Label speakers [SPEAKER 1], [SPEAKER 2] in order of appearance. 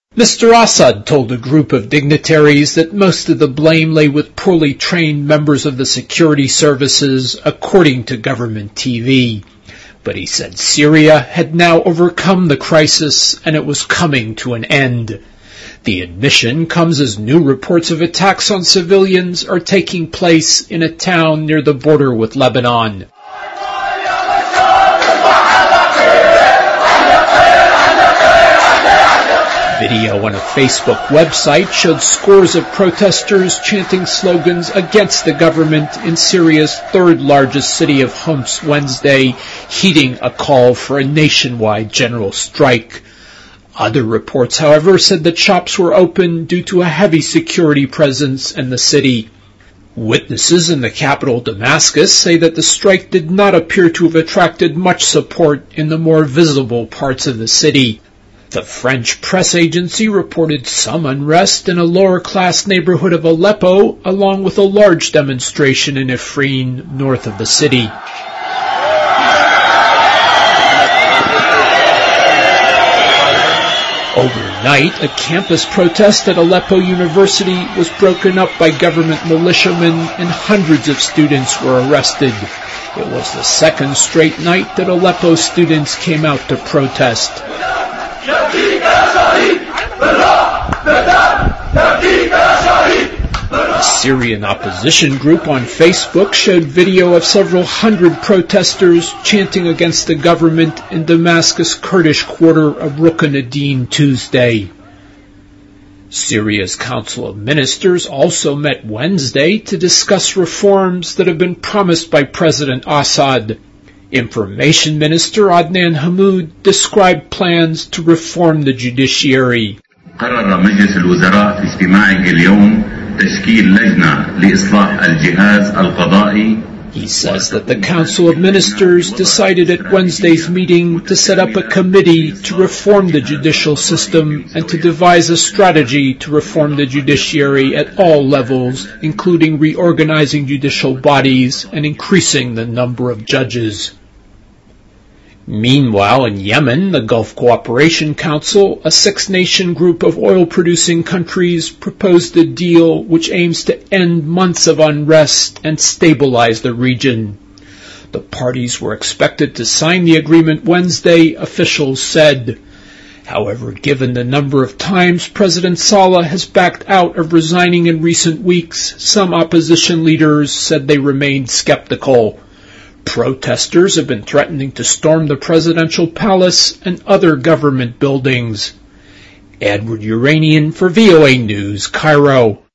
[SPEAKER 1] Mr. Assad told a group of dignitaries that most of the blame lay with poorly trained members of the security services, according to government TV. But he said Syria had now overcome the crisis and it was coming to an end. The admission comes as new reports of attacks on civilians are taking place in a town near the border with Lebanon. Video on a Facebook website showed scores of protesters chanting slogans against the government in Syria's third largest city of Homs Wednesday, heeding a call for a nationwide general strike. Other reports, however, said that shops were open due to a heavy security presence in the city. Witnesses in the capital Damascus say that the strike did not appear to have attracted much support in the more visible parts of the city. The French press agency reported some unrest in a lower-class neighborhood of Aleppo, along with a large demonstration in Afrin, north of the city. Overnight, a campus protest at Aleppo University was broken up by government militiamen and hundreds of students were arrested. It was the second straight night that Aleppo students came out to protest. A Syrian opposition group on Facebook showed video of several hundred protesters chanting against the government in Damascus' Kurdish quarter of Rukn ad-Din Tuesday. Syria's Council of Ministers also met Wednesday to discuss reforms that have been promised by President Assad. Information Minister Adnan Hamoud described plans to reform the judiciary.
[SPEAKER 2] قرر مجلس الوزراء في اجتماعه اليوم تشكيل لجنة لإصلاح الجهاز القضائي.
[SPEAKER 1] He says that the Council of Ministers decided at Wednesday's meeting to set up a committee to reform the judicial system and to devise a strategy to reform the judiciary at all levels, including reorganizing judicial bodies and increasing the number of judges. Meanwhile, in Yemen, the Gulf Cooperation Council, a six-nation group of oil-producing countries, proposed a deal which aims to end months of unrest and stabilize the region. The parties were expected to sign the agreement Wednesday, officials said. However, given the number of times President Saleh has backed out of resigning in recent weeks, some opposition leaders said they remained skeptical. Protesters have been threatening to storm the presidential palace and other government buildings. Edward Uranian for VOA News, Cairo.